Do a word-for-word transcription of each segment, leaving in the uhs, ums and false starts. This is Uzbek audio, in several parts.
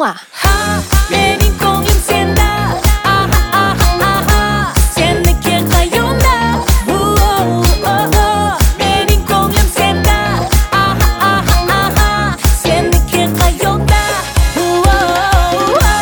Mua. Ha, mening ko'nglim senda. Aha, aha, aha. Senniki qayonda. Oh, oh, oh. Mening ko'nglim senda. Aha, aha, aha. Senniki qayonda. Oh, oh, oh.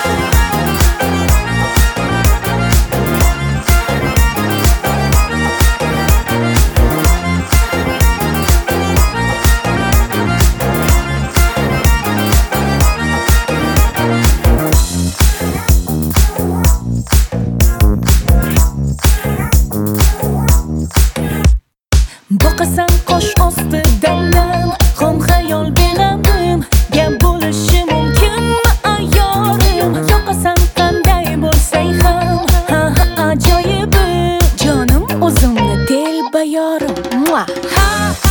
Boqasan qosh ostidan xom xayol beramim gap bo'lishi mumkinmi ayorim yoqasan qanday bo'lsang ham ha ha ajoyibi jonim o'zimni telbayorim. Mua. Ha